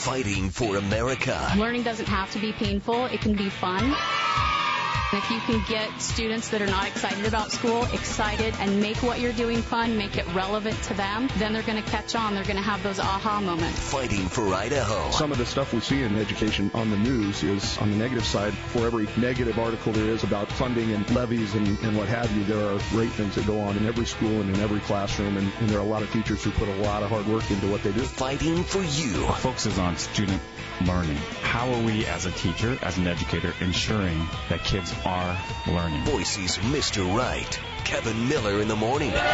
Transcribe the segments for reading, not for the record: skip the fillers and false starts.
Fighting for America. Learning doesn't have to be painful. It can be fun. If you can get students that are not excited about school excited and make what you're doing fun, make it relevant to them, then they're going to catch on. They're going to have those aha moments. Fighting for Idaho. Some of the stuff we see in education on the news is on the negative side. For every negative article there is about funding and levies and what have you, there are great things that go on in every school and in every classroom, and there are a lot of teachers who put a lot of hard work into what they do. Fighting for you. Our focus is on student learning. How are we as a teacher, as an educator, ensuring that kids are learning? Boise's Mr. Right, Kevin Miller in the morning. On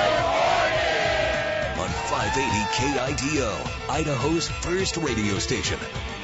580 KIDO, Idaho's first radio station.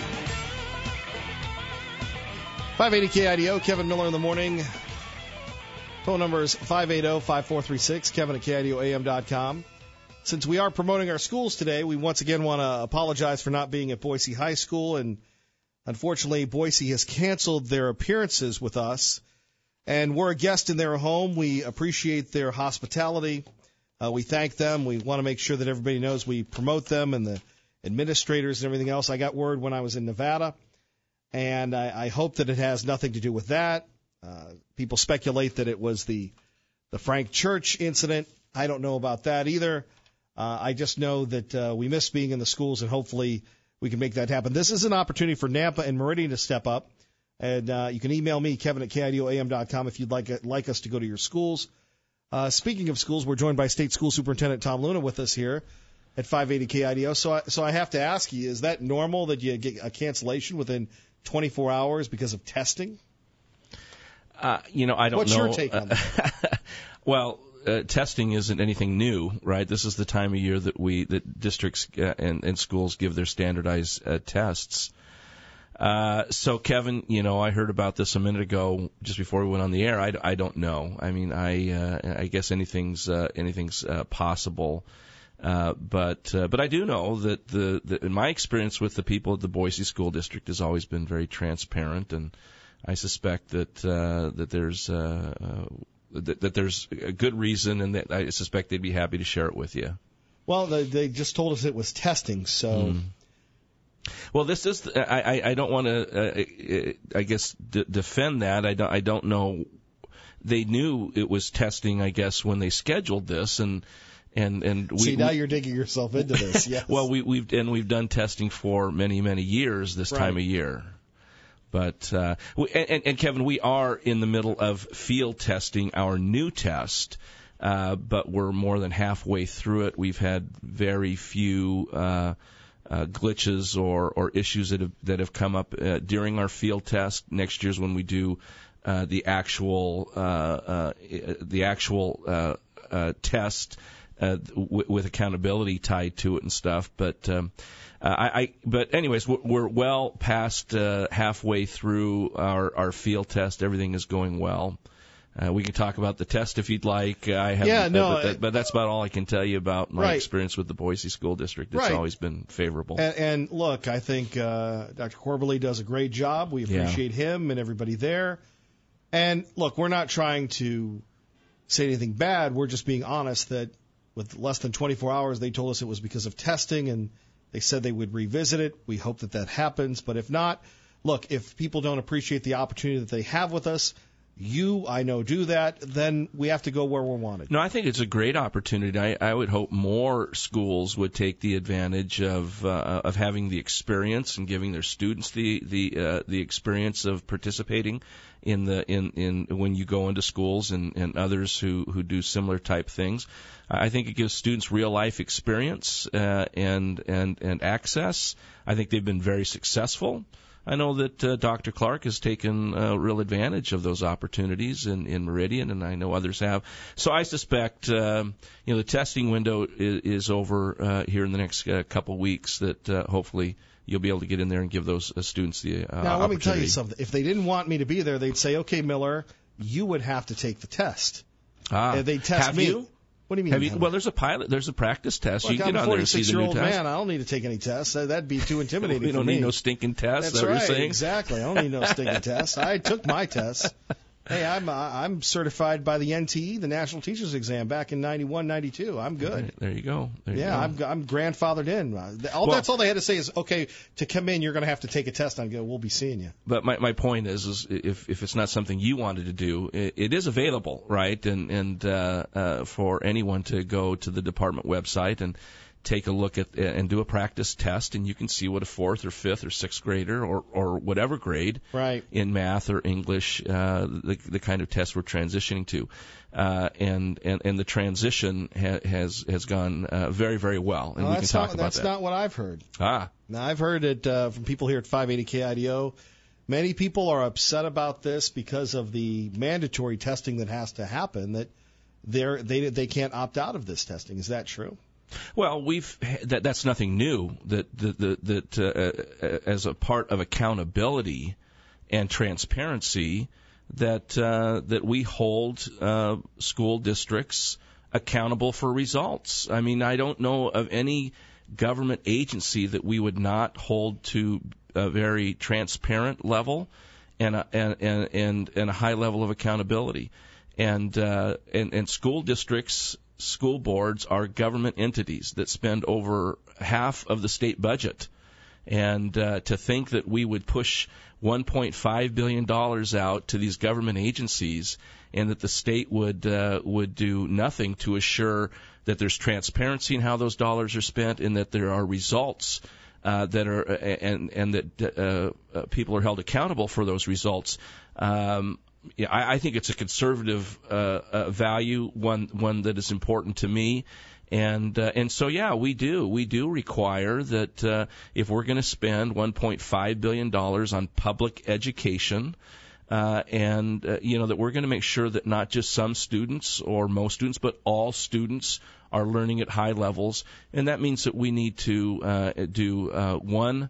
580 KIDO, Kevin Miller in the morning. Phone number is 580-5436, Kevin at KIDOAM.com. Since we are promoting our schools today, we once again want to apologize for not being at Boise High School, and unfortunately, Boise has canceled their appearances with us. And we're a guest in their home. We appreciate their hospitality. We thank them. We want to make sure that everybody knows we promote them and the administrators and everything else. I got word when I was in Nevada, and I hope that it has nothing to do with that. People speculate that it was the Frank Church incident. I don't know about that either. I just know that we miss being in the schools, and hopefully we can make that happen. This is an opportunity for Nampa and Meridian to step up. And you can email me, Kevin at KIDOAM.com, if you'd like us to go to your schools. Speaking of schools, we're joined by State School Superintendent Tom Luna with us here at 580 KIDO. So I have to ask you, is that normal that you get a cancellation within 24 hours because of testing? I don't know. What's your take on that? Well, testing isn't anything new, right? This is the time of year that districts and schools give their standardized tests. So, Kevin, I heard about this a minute ago, just before we went on the air. I don't know. I mean, I guess anything's possible. But I do know that in my experience with the people at the Boise School District has always been very transparent, and I suspect that there's a good reason, and that I suspect they'd be happy to share it with you. Well, they just told us it was testing, so. Well, this is. I don't want to. I guess defend that. I don't know. They knew it was testing, I guess, when they scheduled this, and we. See, now you're digging yourself into this. Yes. Well, we've done testing for many years this time of year. But and Kevin, we are in the middle of field testing our new test, but we're more than halfway through it. We've had very few glitches or issues that have come up during our field test. Next year's when we do the actual test with accountability tied to it and stuff. But but anyways, we're well past halfway through our field test. Everything is going well. We can talk about the test if you'd like. But that's about all I can tell you about my experience with the Boise School District. It's always been favorable. And look, I think Dr. Corbally does a great job. We appreciate him and everybody there. And look, we're not trying to say anything bad. We're just being honest that with less than 24 hours, they told us it was because of testing, and they said they would revisit it. We hope that happens. But if not, look, if people don't appreciate the opportunity that they have with us, I know, do that, then we have to go where we're wanted. No, I think it's a great opportunity. I would hope more schools would take the advantage of having the experience and giving their students the experience of participating in when you go into schools and others who do similar type things. I think it gives students real life experience and access. I think they've been very successful. I know that Dr. Clark has taken real advantage of those opportunities in Meridian, and I know others have. So I suspect, the testing window is over here in the next couple weeks. That hopefully you'll be able to get in there and give those students the opportunity. Now, let me tell you something. If they didn't want me to be there, they'd say, "Okay, Miller, you would have to take the test." They test have me. You? What do you mean? Well, there's a pilot. There's a practice test. Look, you can get on there and see the new test. I'm a 46-year-old man. I don't need to take any tests. That'd be too intimidating for me. You don't need no stinking tests. That's what right. You're saying? Exactly. I don't need no stinking tests. I took my tests. Hey, I'm certified by the NTE, the National Teachers Exam, back in 91, 92. I'm good. Right, there you go. I'm grandfathered in. That's all they had to say is, okay, to come in, you're going to have to take a test. I go, we'll be seeing you. But my point is if it's not something you wanted to do, it is available, right? And for anyone to go to the department website and take a look at and do a practice test, and you can see what a 4th or 5th or 6th grader or whatever grade in math or English, the kind of test we're transitioning to, and the transition has gone very, very well, and we can talk about that. That's not what I've heard. Now I've heard it from people here at 580 KIDO. Many people are upset about this because of the mandatory testing that has to happen. That they can't opt out of this testing. Is that true? Well, that's nothing new. That as a part of accountability and transparency, that we hold school districts accountable for results. I mean, I don't know of any government agency that we would not hold to a very transparent level and a high level of accountability. And school districts, school boards are government entities that spend over half of the state budget. And to think that we would push $1.5 billion out to these government agencies and that the state would do nothing to assure that there's transparency in how those dollars are spent and that there are results that are and that people are held accountable for those results. I think it's a conservative value, one that is important to me, and so we do require that if we're going to spend $1.5 billion on public education, that we're going to make sure that not just some students or most students, but all students are learning at high levels, and that means that we need to do one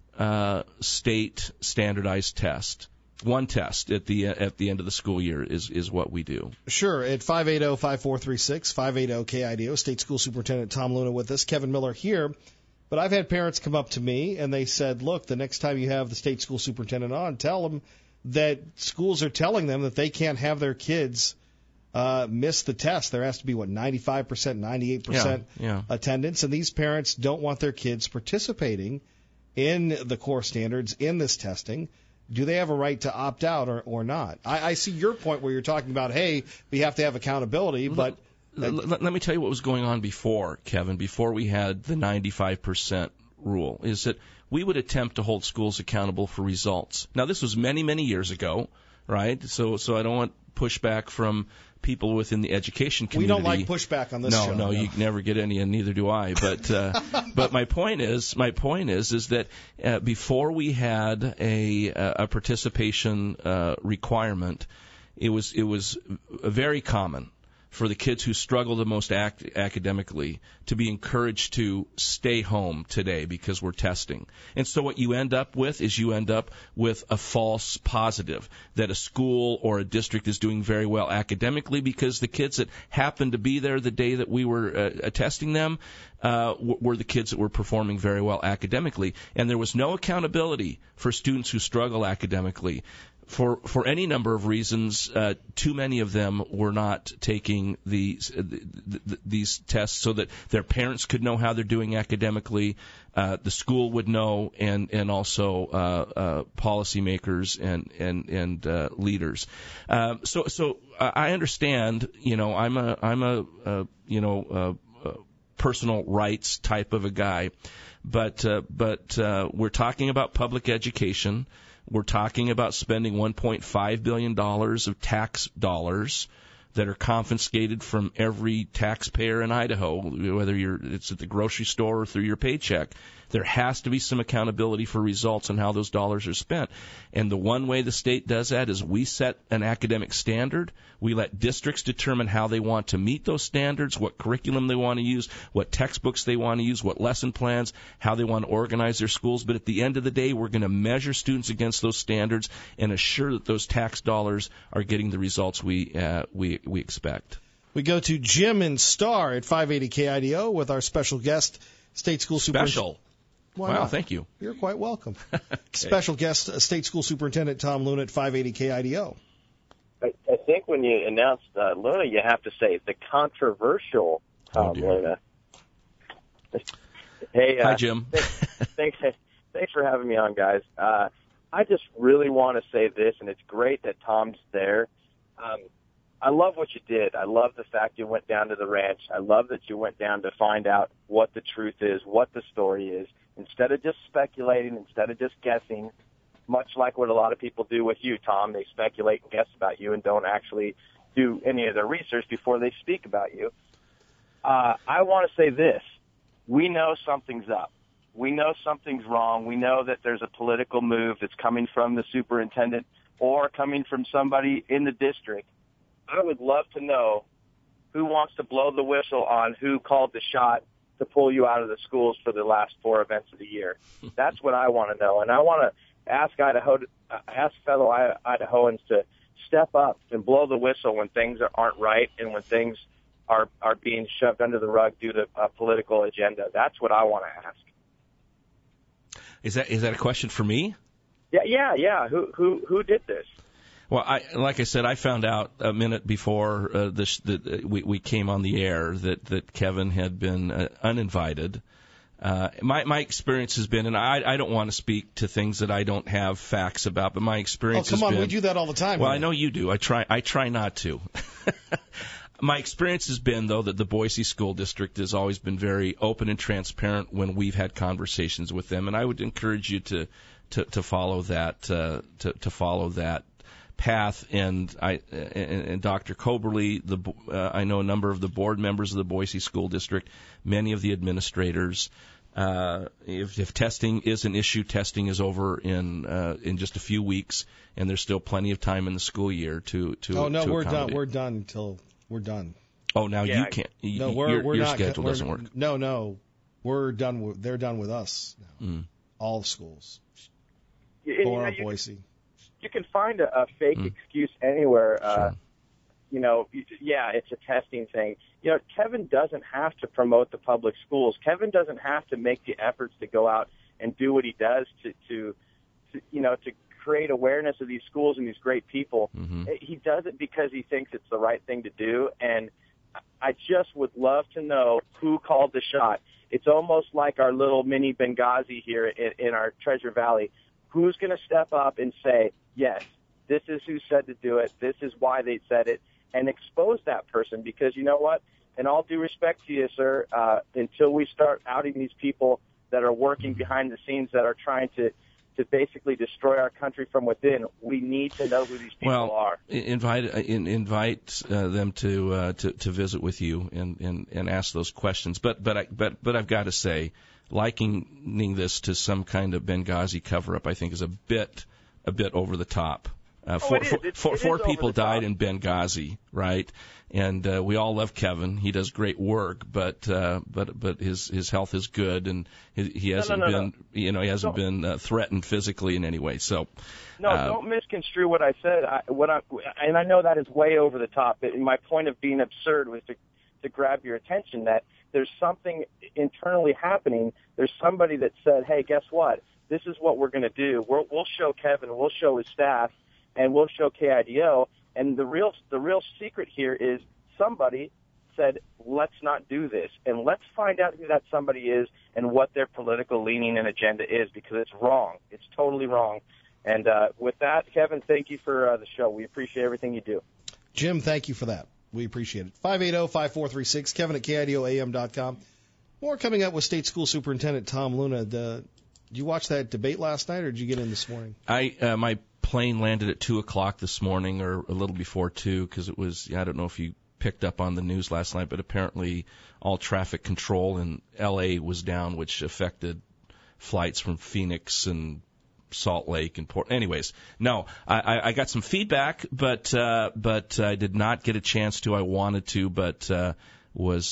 state standardized test. One test at the end of the school year is what we do. Sure. At 580-5436, 580-KIDO, State School Superintendent Tom Luna with us, Kevin Miller here. But I've had parents come up to me and they said, look, the next time you have the state school superintendent on, tell them that schools are telling them that they can't have their kids miss the test. There has to be, 95%, 98% attendance. And these parents don't want their kids participating in the core standards, in this testing. Do they have a right to opt out or not? I see your point where you're talking about, hey, we have to have accountability, but... Let me tell you what was going on before, Kevin, before we had the 95% rule, is that we would attempt to hold schools accountable for results. Now, this was many, many years ago, right? So I don't want pushback from people within the education community. We don't like pushback on this show. No, you never get any, and neither do I. But my point is that before we had a participation requirement, it was very common for the kids who struggle the most academically to be encouraged to stay home today because we're testing. And so what you end up with is a false positive that a school or a district is doing very well academically because the kids that happened to be there the day that we were testing them were the kids that were performing very well academically. And there was no accountability for students who struggle academically. For any number of reasons, too many of them were not taking these tests so that their parents could know how they're doing academically, the school would know, and also policymakers and leaders. So I understand. I'm a personal rights type of a guy, but we're talking about public education. We're talking about spending $1.5 billion of tax dollars that are confiscated from every taxpayer in Idaho, whether it's at the grocery store or through your paycheck. There has to be some accountability for results and how those dollars are spent. And the one way the state does that is we set an academic standard. We let districts determine how they want to meet those standards, what curriculum they want to use, what textbooks they want to use, what lesson plans, how they want to organize their schools. But at the end of the day, we're going to measure students against those standards and assure that those tax dollars are getting the results we expect. We go to Jim in Star at 580 KIDO with our special guest, State School Superintendent. Special. Wow, thank you. You're quite welcome. Okay. Special guest, State School Superintendent Tom Luna at 580 KIDO. I think when you announced Luna, you have to say the controversial Tom Luna. Hey, hi, Jim. Thanks for having me on, guys. I just really want to say this, and it's great that Tom's there. I love what you did. I love the fact you went down to the ranch. I love that you went down to find out what the truth is, what the story is, instead of just speculating, instead of just guessing, much like what a lot of people do with you, Tom. They speculate and guess about you and don't actually do any of their research before they speak about you. I want to say this. We know something's up. We know something's wrong. We know that there's a political move that's coming from the superintendent or coming from somebody in the district. I would love to know who wants to blow the whistle on who called the shot to pull you out of the schools for the last 4 events of the year. That's what I want to know. And I want to ask fellow Idahoans to step up and blow the whistle when things aren't right and when things are being shoved under the rug due to a political agenda. That's what I want to ask. Is that a question for me? Yeah. Who did this? Well, like I said, I found out a minute before we came on the air that Kevin had been uninvited. My experience has been, and I don't want to speak to things that I don't have facts about, but my experience has been. Oh, come on, we do that all the time. Well, I know you do. I try not to. My experience has been, though, that the Boise School District has always been very open and transparent when we've had conversations with them, and I would encourage you to follow that to follow that path. And Dr. Coberly, I know a number of the board members of the Boise School District, many of the administrators. If testing is an issue, testing is over in just a few weeks, and there's still plenty of time in the school year to. Oh no, we're done. We're done until we're done. Oh, now you can't. No, we're your not. Schedule doesn't work. No, we're done. They're done with us now. All schools. Boise. You can find a fake excuse anywhere. Sure. It's a testing thing. Kevin doesn't have to promote the public schools. Kevin doesn't have to make the efforts to go out and do what he does to create awareness of these schools and these great people. Mm-hmm. He does it because he thinks it's the right thing to do, and I just would love to know who called the shot. It's almost like our little mini Benghazi here in our Treasure Valley. Who's going to step up and say, yes, this is who said to do it, this is why they said it, and expose that person? Because you know what? In all due respect to you, sir, until we start outing these people that are working behind the scenes that are trying to basically destroy our country from within, we need to know who these people are. Invite them to visit with you and ask those questions. But I've got to say, likening this to some kind of Benghazi cover-up, I think, is a bit over the top. Four people died in Benghazi, right? And we all love Kevin. He does great work, but his health is good, and he hasn't been threatened physically in any way. So don't misconstrue what I said. And I know that is way over the top. My point of being absurd was to grab your attention that there's something internally happening. There's somebody that said, hey, guess what? This is what we're going to do. We'll show Kevin, we'll show his staff, and we'll show KIDO. And the real secret here is somebody said, let's not do this. And let's find out who that somebody is and what their political leaning and agenda is, because it's wrong. It's totally wrong. And with that, Kevin, thank you for the show. We appreciate everything you do. Jim, thank you for that. We appreciate it. 580-5436, Kevin at KIDOAM.com. More coming up with State School Superintendent Tom Luna. Did you watch that debate last night, or did you get in this morning? My plane landed at 2 o'clock this morning, or a little before 2, because it was, I don't know if you picked up on the news last night, but apparently all traffic control in L.A. was down, which affected flights from Phoenix and Salt Lake and Portland. Anyways, no, I got some feedback, but I did not get a chance to. I wanted to, but was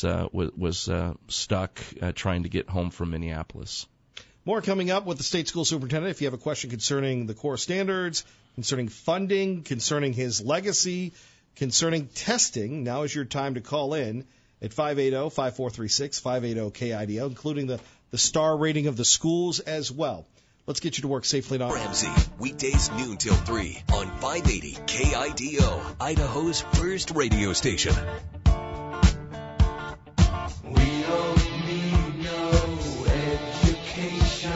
stuck trying to get home from Minneapolis. More coming up with the State School Superintendent. If you have a question concerning the core standards, concerning funding, concerning his legacy, concerning testing, now is your time to call in at 580-5436, 580-KIDO, including the star rating of the schools as well. Let's get you to work safely now. Ramsey, weekdays noon till 3 on 580 KIDO, Idaho's first radio station. We don't need no education.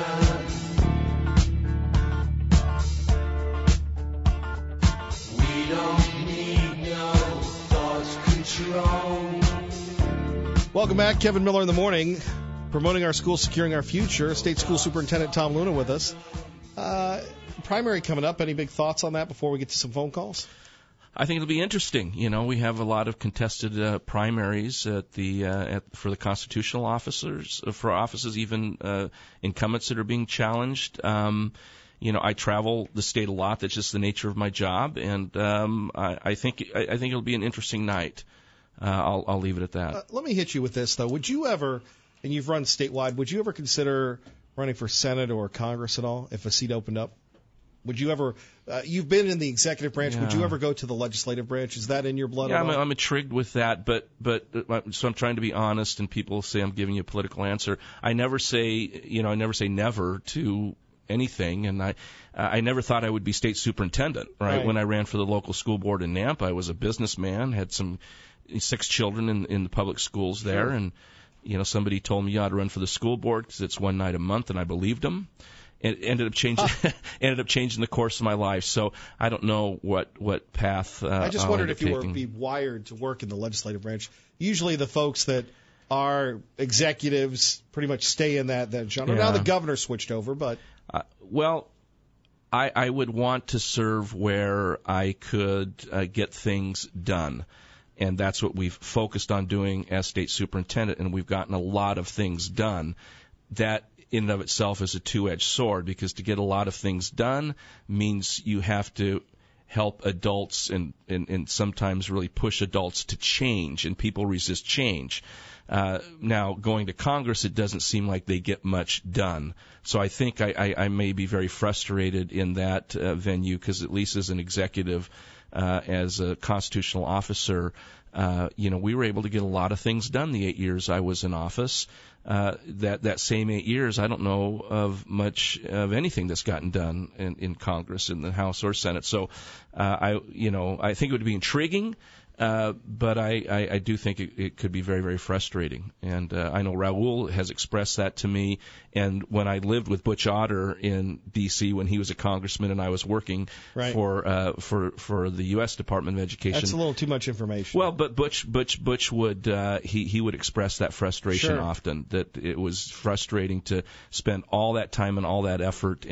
We don't need no thought control. Welcome back. Kevin Miller in the morning, promoting our school, securing our future. State School Superintendent Tom Luna with us. Primary coming up. Any big thoughts on that before we get to some phone calls? I think it'll be interesting. You know, we have a lot of contested primaries at the for the constitutional officers, for offices, even incumbents that are being challenged. You know, I travel the state a lot. That's just the nature of my job, and I think it'll be an interesting night. I'll leave it at that. Let me hit you with this though. Would you ever, and you've run statewide, would you ever consider running for Senate or Congress at all if a seat opened up? Would you ever? You've been in the executive branch. Yeah. Would you ever go to the legislative branch? Is that in your blood? Yeah, I'm intrigued with that, but so I'm trying to be honest. And people say I'm giving you a political answer. I never say never to anything, and I never thought I would be state superintendent. Right? When I ran for the local school board in Nampa, I was a businessman, had 6 children in the public schools there, sure. And you know, somebody told me you ought to run for the school board because it's one night a month, and I believed them. It ended up changing the course of my life. So I don't know what path. I just wondered if you were be wired to work in the legislative branch. Usually, the folks that are executives pretty much stay in that genre. Yeah. Now the governor switched over, but I would want to serve where I could get things done. And that's what we've focused on doing as state superintendent, and we've gotten a lot of things done. That in and of itself is a two-edged sword, because to get a lot of things done means you have to help adults and sometimes really push adults to change, and people resist change. Now, going to Congress, it doesn't seem like they get much done. So I think I may be very frustrated in that venue, because at least as an executive, as a constitutional officer, we were able to get a lot of things done the 8 years I was in office. That same 8 years, I don't know of much of anything that's gotten done in Congress, in the House or Senate. So, I think it would be intriguing, but I do think it could be very, very frustrating. And I know Raul has expressed that to me. And when I lived with Butch Otter in D.C. when he was a congressman and I was working for the U.S. Department of Education, that's a little too much information. Well, but Butch would he would express that frustration often, that it was frustrating to spend all that time and all that effort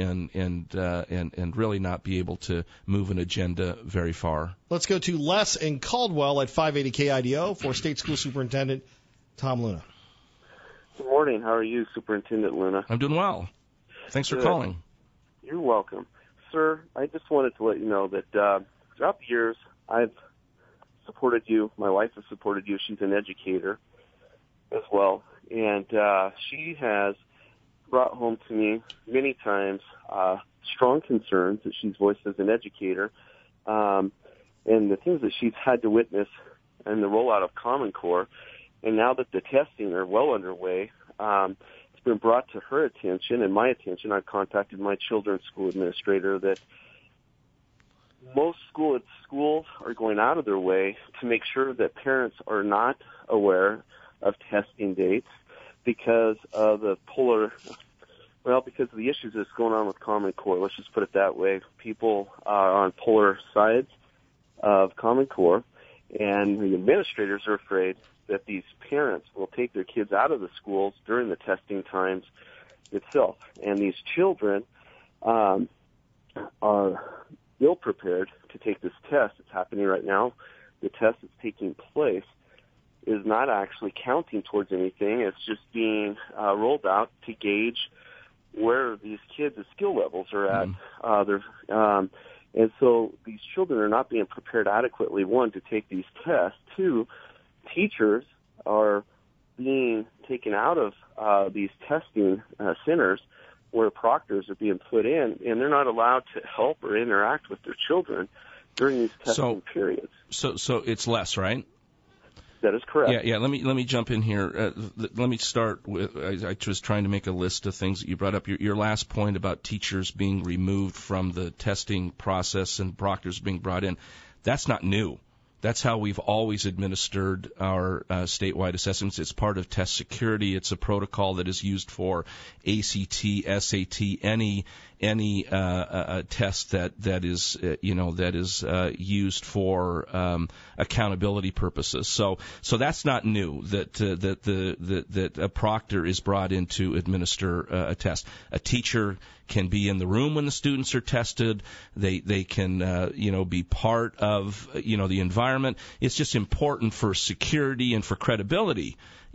and really not be able to move an agenda very far. Let's go to Les in Caldwell at 580 KIDO for State School Superintendent Tom Luna. Good morning. How are you, Superintendent Luna? I'm doing well. Thanks for calling. You're welcome. Sir, I just wanted to let you know that throughout the years, I've supported you. My wife has supported you. She's an educator as well. And she has brought home to me many times strong concerns that she's voiced as an educator, and the things that she's had to witness in the rollout of Common Core. And now that the testing are well underway, it's been brought to her attention and my attention. I've contacted my children's school administrator that most schools are going out of their way to make sure that parents are not aware of testing dates because of because of the issues that's going on with Common Core. Let's just put it that way. People are on polar sides of Common Core, and the administrators are afraid that these parents will take their kids out of the schools during the testing times itself. And these children are ill-prepared to take this test. It's happening right now. The test that's taking place is not actually counting towards anything. It's just being rolled out to gauge where these kids' skill levels are at. And so these children are not being prepared adequately, one, to take these tests. Two, teachers are being taken out of these testing centers where proctors are being put in, and they're not allowed to help or interact with their children during these testing periods. So it's less, right? That is correct. Yeah. Let me jump in here. Let me start with. I was trying to make a list of things that you brought up. Your last point about teachers being removed from the testing process and proctors being brought in. That's not new. That's how we've always administered our statewide assessments. It's part of test security. It's a protocol that is used for ACT, SAT, any test that is used for accountability purposes. So that's not new. That a proctor is brought in to administer a test. A teacher can be in the room when the students are tested. They can be part of the environment. It's just important for security and for credibility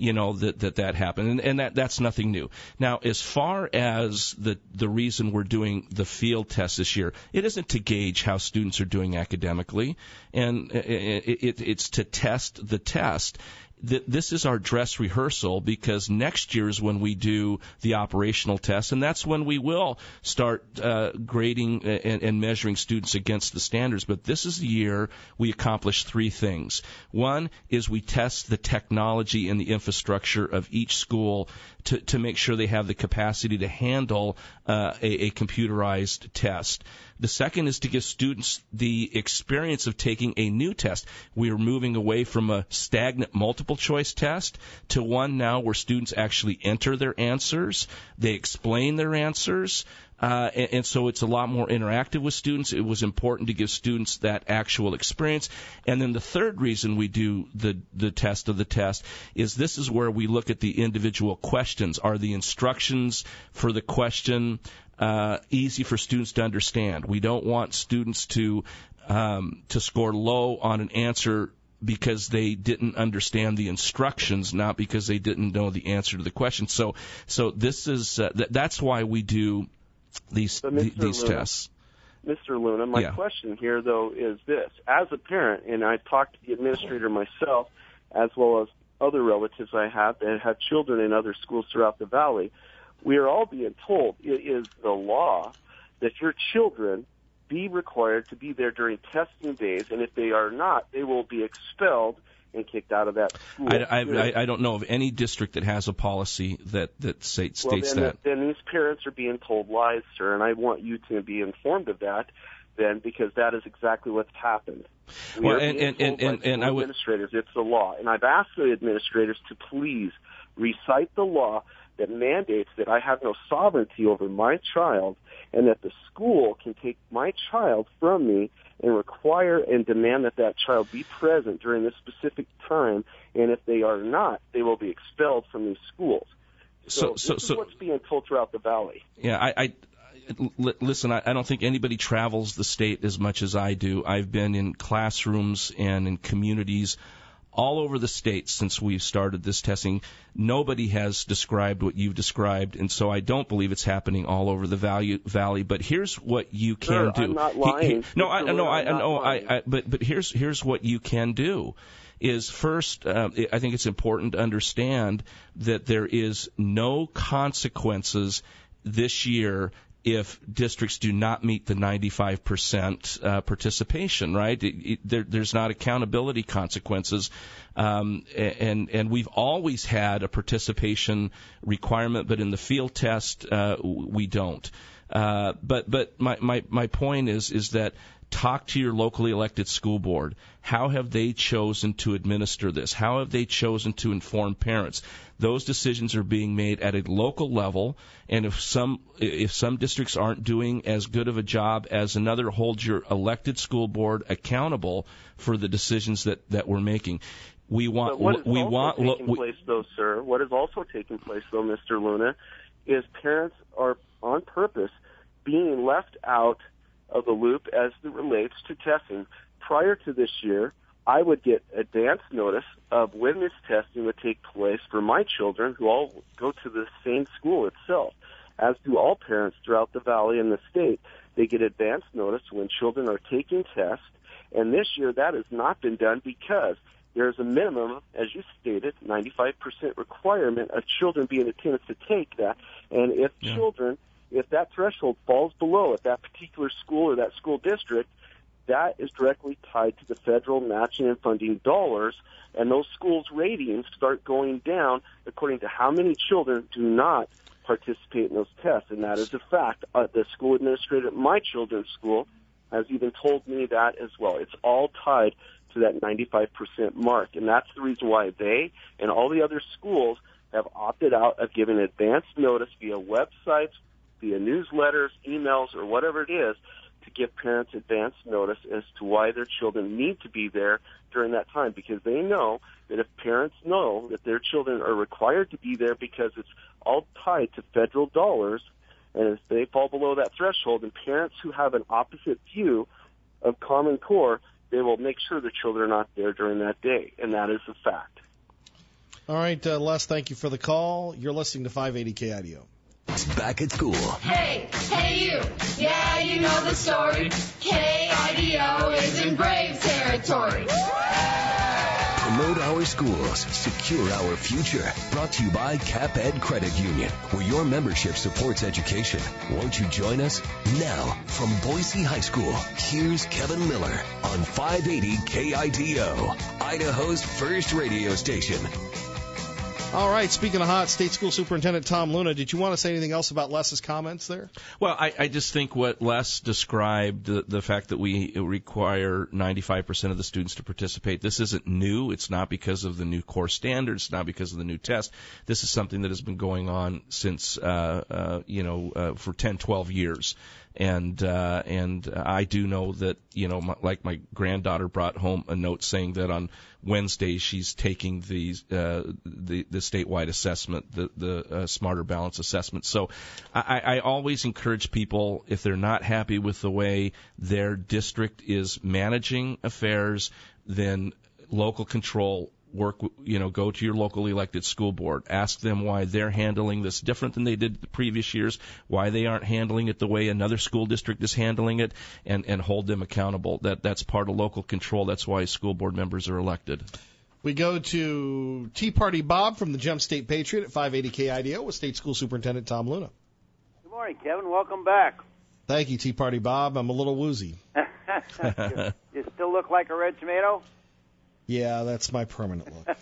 that happened, and that's nothing new. Now, as far as the reason we're doing the field test this year, it isn't to gauge how students are doing academically, and it's to test the test. This is our dress rehearsal, because next year is when we do the operational test, and that's when we will start grading and measuring students against the standards. But this is the year we accomplish three things. One is we test the technology and the infrastructure of each school to make sure they have the capacity to handle a computerized test. The second is to give students the experience of taking a new test. We are moving away from a stagnant multiple choice test to one now where students actually enter their answers, they explain their answers, and so it's a lot more interactive with students. It was important to give students that actual experience. And then the third reason we do the test of the test is this is where we look at the individual questions. Are the instructions for the question easy for students to understand? We don't want students to score low on an answer because they didn't understand the instructions, not because they didn't know the answer to the question. So this is that's why we do these tests. Mr. Luna, my question here, though, is this. As a parent, and I talked to the administrator myself, as well as other relatives I have that have children in other schools throughout the valley, we are all being told it is the law that your children be required to be there during testing days, and if they are not, they will be expelled and kicked out of that school. I don't know of any district that has a policy that states that. Then these parents are being told lies, sir, and I want you to be informed of that, then, because that is exactly what's happened. Administrators, it's the law, and I've asked the administrators to please recite the law that mandates that I have no sovereignty over my child, and that the school can take my child from me and require and demand that that child be present during this specific time, and if they are not, they will be expelled from these schools. So this is what's being told throughout the valley. Yeah, listen, I don't think anybody travels the state as much as I do. I've been in classrooms and in communities all over the state since we've started this testing. Nobody has described what you've described, and so I don't believe it's happening all over the valley. But here's what you can do. I'm not lying. But here's what you can do. Is first, I think it's important to understand that there is no consequences this year if districts do not meet the 95% participation, right? There's not accountability consequences, and we've always had a participation requirement, but in the field test we don't. But my point is that talk to your locally elected school board. How have they chosen to administer this? How have they chosen to inform parents? Those decisions are being made at a local level, and if some districts aren't doing as good of a job as another, hold your elected school board accountable for the decisions that we're making. What is also taking place, though, Mr. Luna, is parents are on purpose being left out of the loop as it relates to testing. Prior to this year, I would get advance notice of when this testing would take place for my children, who all go to the same school itself, as do all parents throughout the valley and the state. They get advance notice when children are taking tests, and this year that has not been done because there's a minimum, as you stated, 95% requirement of children being in attendance to take that, and if that threshold falls below at that particular school or that school district, that is directly tied to the federal matching and funding dollars, and those schools' ratings start going down according to how many children do not participate in those tests, and that is a fact. The school administrator at my children's school has even told me that as well. It's all tied to that 95% mark, and that's the reason why they and all the other schools have opted out of giving advance notice via websites, via newsletters, emails, or whatever it is, to give parents advance notice as to why their children need to be there during that time, because they know that if parents know that their children are required to be there because it's all tied to federal dollars, and if they fall below that threshold, and parents who have an opposite view of Common Core, they will make sure their children are not there during that day, and that is a fact. All right, Les, thank you for the call. You're listening to 580 KIDO. It's back at school. Hey, hey you, yeah, you know the story. KIDO is in brave territory. Promote our schools, secure our future. Brought to you by Cap Ed Credit Union, where your membership supports education. Won't you join us? Now, from Boise High School, here's Kevin Miller on 580 KIDO, Idaho's first radio station. All right, speaking of hot, State School Superintendent Tom Luna, did you want to say anything else about Les's comments there? Well, I just think what Les described, the fact that we require 95% of the students to participate, this isn't new. It's not because of the new core standards. It's not because of the new test. This is something that has been going on since, for 10, 12 years. And I do know that, like my granddaughter brought home a note saying that on Wednesday she's taking the statewide assessment, the Smarter Balance assessment. So I always encourage people, if they're not happy with the way their district is managing affairs, then local control. Go to your local elected school board. Ask them why they're handling this different than they did the previous years, why they aren't handling it the way another school district is handling it, and hold them accountable. That's part of local control. That's why school board members are elected. We go to Tea Party Bob from the Gem State Patriot at 580 KIDO with State School Superintendent Tom Luna. Good morning, Kevin. Welcome back. Thank you, Tea Party Bob. I'm a little woozy. You still look like a red tomato? Yeah, that's my permanent look.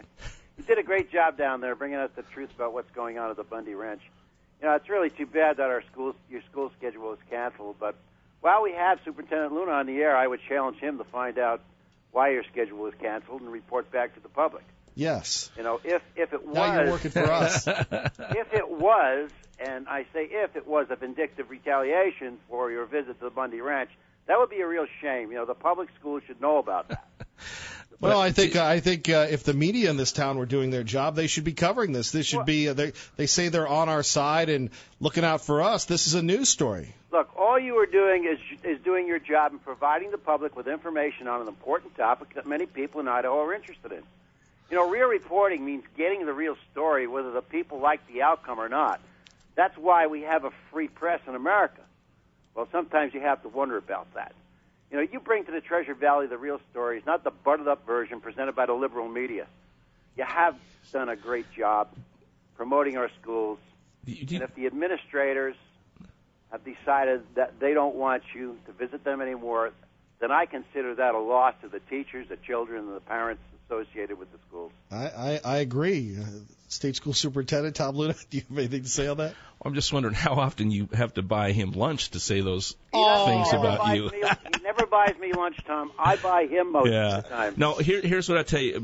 You did a great job down there bringing us the truth about what's going on at the Bundy Ranch. It's really too bad that your school schedule was canceled, but while we have Superintendent Luna on the air, I would challenge him to find out why your schedule was canceled and report back to the public. Yes. If it was... Now you're working for us. If it was, and I say if it was a vindictive retaliation for your visit to the Bundy Ranch, that would be a real shame. The public schools should know about that. Well, I think if the media in this town were doing their job, they should be covering this. This should be they say they're on our side and looking out for us. This is a news story. Look, all you are doing is doing your job and providing the public with information on an important topic that many people in Idaho are interested in. Real reporting means getting the real story, whether the people like the outcome or not. That's why we have a free press in America. Well, sometimes you have to wonder about that. You bring to the Treasure Valley the real stories, not the buttered-up version presented by the liberal media. You have done a great job promoting our schools. And if the administrators have decided that they don't want you to visit them anymore, then I consider that a loss to the teachers, the children, and the parents associated with the schools. I agree. State School Superintendent Tom Luna, do you have anything to say on that? I'm just wondering how often you have to buy him lunch to say those things about you. He never buys me lunch, Tom. I buy him most of the time. No, here's what I tell you,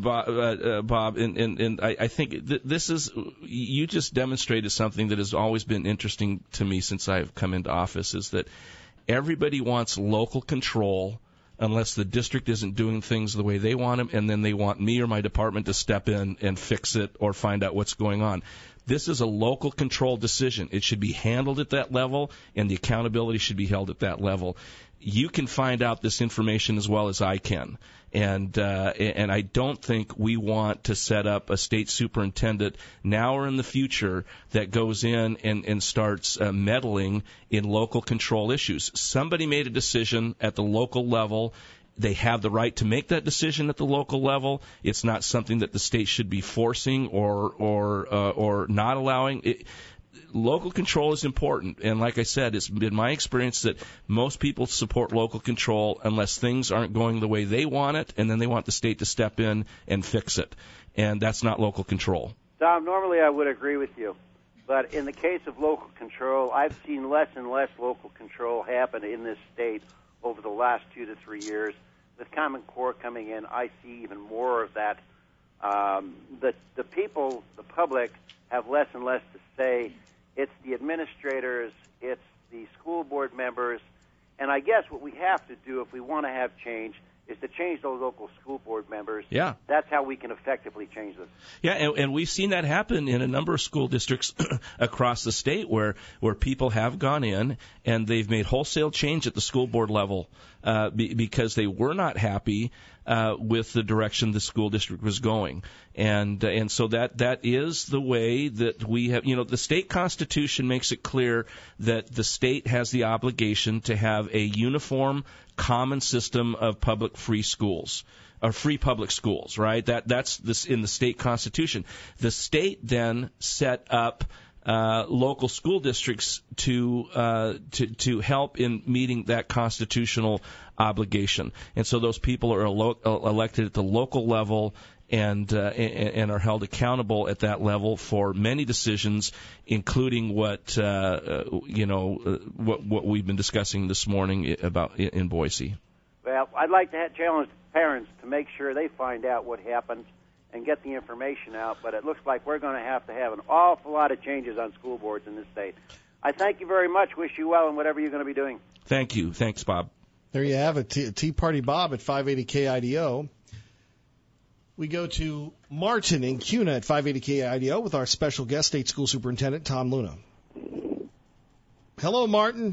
Bob, and I think this is, you just demonstrated something that has always been interesting to me since I've come into office, is that everybody wants local control unless the district isn't doing things the way they want them, and then they want me or my department to step in and fix it or find out what's going on. This is a local control decision. It should be handled at that level, and the accountability should be held at that level. You can find out this information as well as I can. And I don't think we want to set up a state superintendent now or in the future that goes in and starts meddling in local control issues. Somebody made a decision at the local level. They have the right to make that decision at the local level. It's not something that the state should be forcing or not allowing. local control is important, and like I said, it's been my experience that most people support local control unless things aren't going the way they want it, and then they want the state to step in and fix it, and that's not local control. Tom, normally I would agree with you, but in the case of local control, I've seen less and less local control happen in this state over the last 2 to 3 years. With Common Core coming in, I see even more of that. The people, the public, have less and less to say. It's the administrators, it's the school board members, and I guess what we have to do if we want to have change is to change those local school board members. Yeah. That's how we can effectively change this. Yeah, and we've seen that happen in a number of school districts across the state where people have gone in and they've made wholesale change at the school board level because they were not happy with the direction the school district was going. And so that is the way that we have, the state constitution makes it clear that the state has the obligation to have a uniform, common system of public free schools. Or free public schools, right? That's this in the state constitution. The state then set up local school districts to help in meeting that constitutional obligation, and so those people are elected at the local level and are held accountable at that level for many decisions, including what we've been discussing this morning about in Boise. Well, I'd like to challenge parents to make sure they find out what happened and get the information out, but it looks like we're going to have an awful lot of changes on school boards in this state. I thank you very much. Wish you well in whatever you're going to be doing. Thank you. Thanks, Bob. There you have it, Tea Party Bob at 580 KIDO. We go to Martin in Cuna at 580 KIDO with our special guest, State School Superintendent Tom Luna. Hello, Martin.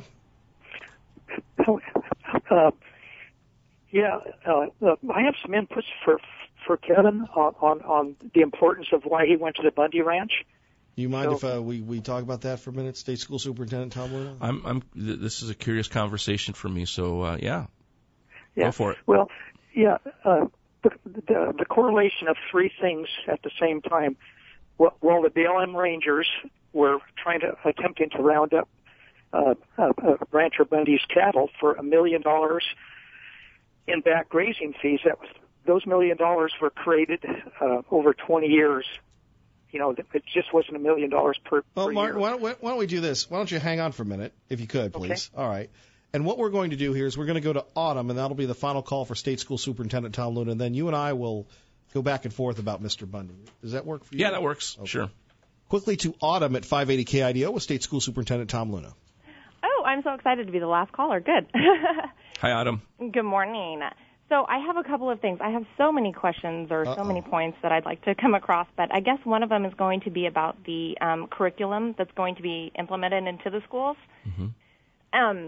I have some inputs for Kevin on the importance of why he went to the Bundy Ranch. You mind if we talk about that for a minute, State School Superintendent Tom Luna? This is a curious conversation for me, so go for it. Well, the correlation of three things at the same time. While the BLM Rangers were attempting to round up Rancher Bundy's cattle for $1 million in back grazing fees, those $1 million were created over 20 years. It just wasn't $1 million per Martin, year. why don't we do this? Why don't you hang on for a minute, if you could, please? Okay. All right. And what we're going to do here is we're going to go to Autumn, and that'll be the final call for State School Superintendent Tom Luna, and then you and I will go back and forth about Mr. Bundy. Does that work for you? Yeah, that works. Okay. Sure. Quickly to Autumn at 580 KIDO with State School Superintendent Tom Luna. Oh, I'm so excited to be the last caller. Good. Hi, Autumn. Good morning. So I have a couple of things. I have so many questions or so many points that I'd like to come across, but I guess one of them is going to be about the curriculum that's going to be implemented into the schools. Mm-hmm.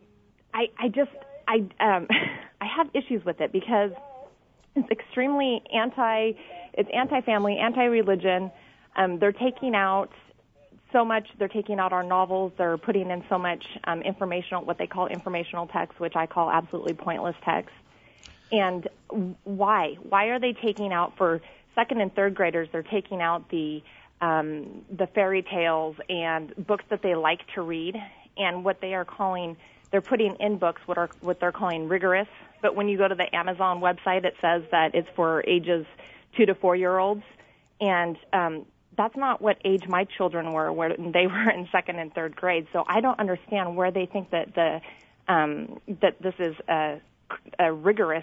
I have issues with it because it's extremely anti-family, anti-religion. They're taking out so much. They're taking out our novels. They're putting in so much what they call informational text, which I call absolutely pointless text. And why? Why are they taking out for second and third graders? They're taking out the fairy tales and books that they like to read, and what they are calling, they're putting in books what they're calling rigorous. But when you go to the Amazon website, it says that it's for ages 2 to 4-year-olds, and that's not what age my children were when they were in second and third grade. So I don't understand where they think that that this is a rigorous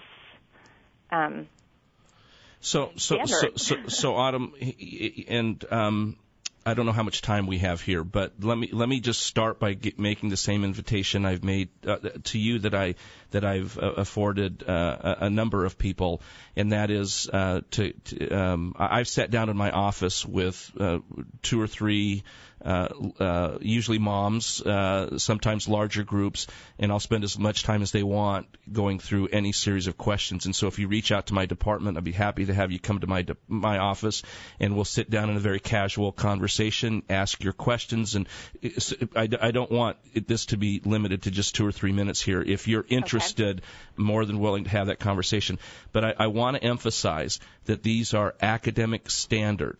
So Autumn, and I don't know how much time we have here, but let me just start by making the same invitation I've made to you that I've afforded a number of people, and that is I've sat down in my office with 2 or 3. Usually moms, sometimes larger groups, and I'll spend as much time as they want going through any series of questions. And so if you reach out to my department, I'd be happy to have you come to my office, and we'll sit down in a very casual conversation, ask your questions. And I don't want this to be limited to just 2 or 3 minutes here. If you're interested, more than willing to have that conversation. But I want to emphasize that these are academic standards.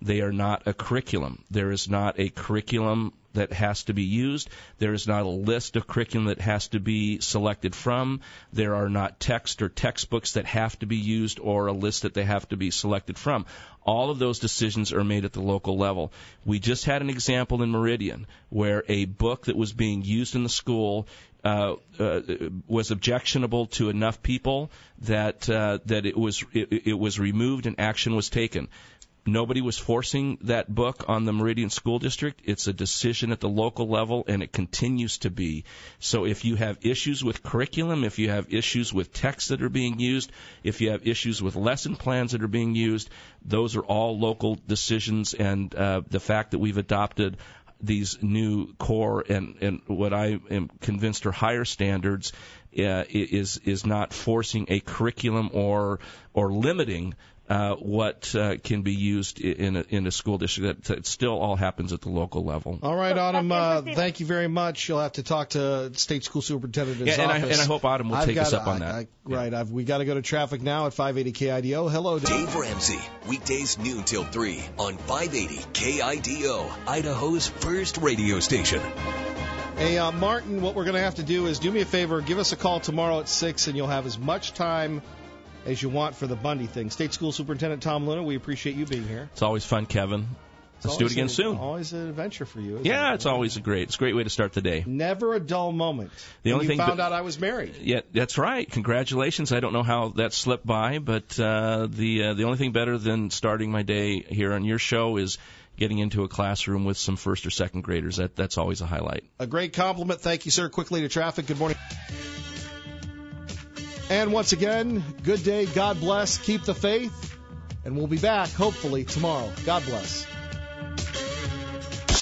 They are not a curriculum. There is not a curriculum that has to be used. There is not a list of curriculum that has to be selected from. There are not text or textbooks that have to be used or a list that they have to be selected from. All of those decisions are made at the local level. We just had an example in Meridian where a book that was being used in the school was objectionable to enough people that it was removed and action was taken. Nobody was forcing that book on the Meridian School District. It's a decision at the local level, and it continues to be. So if you have issues with curriculum, if you have issues with texts that are being used, if you have issues with lesson plans that are being used, those are all local decisions, and the fact that we've adopted these new core and what I am convinced are higher standards is not forcing a curriculum or limiting what can be used in a school district. That still all happens at the local level. All right, Autumn, thank you very much. You'll have to talk to State School Superintendent's office. And I hope Autumn will take us up on that. Right, we got to go to traffic now at 580 KIDO. Hello, Dave Ramsey, weekdays noon till 3 on 580 KIDO, Idaho's first radio station. Hey, Martin, what we're going to have to do is do me a favor, give us a call tomorrow at 6, and you'll have as much time as you want for the Bundy thing. State School Superintendent Tom Luna, we appreciate you being here. It's always fun, Kevin. Let's do it again soon. Always an adventure for you. It's always it's a great way to start the day. Never a dull moment. You found out I was married. Yeah, that's right. Congratulations. I don't know how that slipped by, but the only thing better than starting my day here on your show is getting into a classroom with some first or second graders. That's always a highlight. A great compliment. Thank you, sir. Quickly to traffic. Good morning. And once again, good day, God bless, keep the faith, and we'll be back, hopefully, tomorrow. God bless.